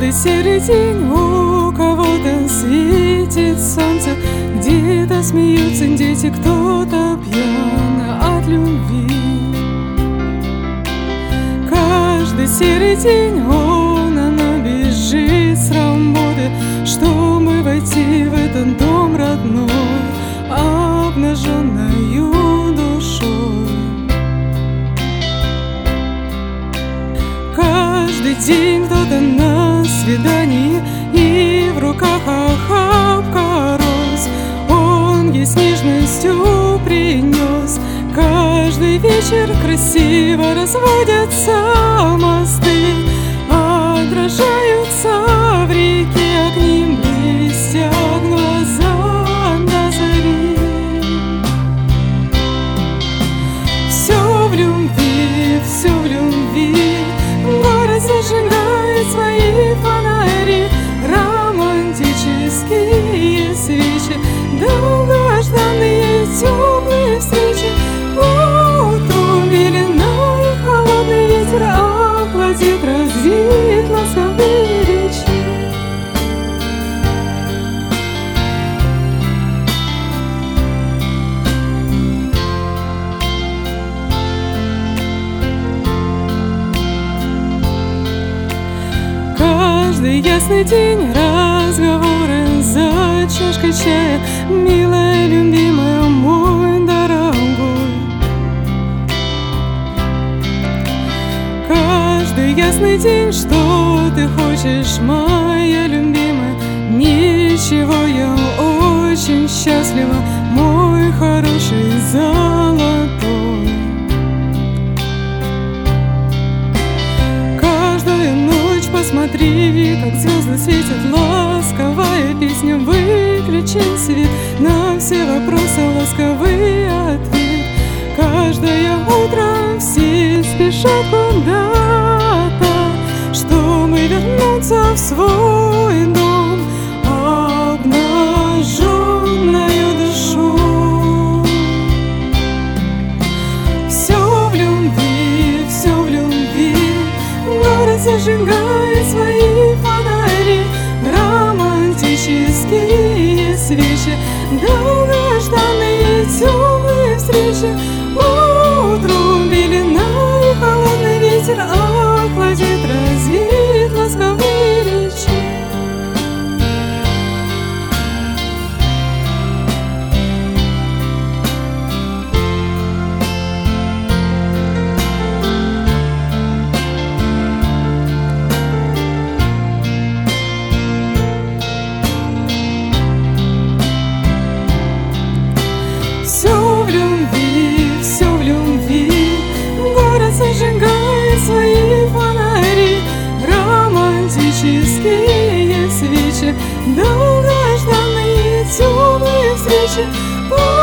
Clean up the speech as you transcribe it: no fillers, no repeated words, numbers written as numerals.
Каждый серый день у кого-то светит солнце, где-то смеются дети, кто-то пьян от любви. Каждый серый день она бежит с работы, чтобы войти в этот дом родной, обнаженною душой. Каждый день кто-то на свидании, и в руках охапка роз. Он ей с нежностью принес. Каждый вечер красиво разводятся мосты, отражаются в реке, к ним блестят глаза до зари. Все в любви, все в любви. Город зажигает свои фонари, романтические свечи, долгожданные теплые встречи. Утром белена и холодный ветер охладит, развеет ласковые речи. Каждый ясный день разговоры за чашкой чая, милая, любимая, мой дорогой. Каждый ясный день, что ты хочешь, моя любимая, ничего, я очень счастлива, мой хороший золотой. Каждую ночь посмотри, как звезды светят, ласковая песня, выключен свет, на все вопросы ласковый ответ. Каждое утро все спешат куда-то, чтобы вернуться в свой дом, обнаженную душу. Все в любви, все в любви. Город зажигает свои фонари, романтические свечи, долгожданные теплые встречи. Утром белена и холодный ветер охладит, развеет ласковые речи. Все в любви, все в любви. Город зажигает свои фонари, романтические свечи, долгожданные теплые встречи.